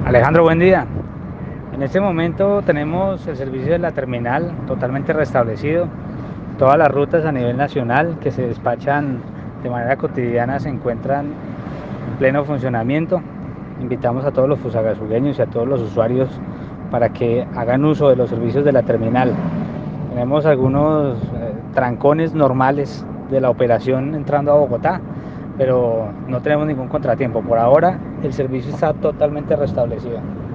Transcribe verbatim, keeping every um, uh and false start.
Alejandro, buen día. En este momento tenemos el servicio de la terminal totalmente restablecido. Todas las rutas a nivel nacional que se despachan de manera cotidiana se encuentran en pleno funcionamiento. Invitamos a todos los fusagasureños y a todos los usuarios para que hagan uso de los servicios de la terminal. Tenemos algunos eh, trancones normales de la operación entrando a Bogotá, pero no tenemos ningún contratiempo. Por ahora el servicio está totalmente restablecido.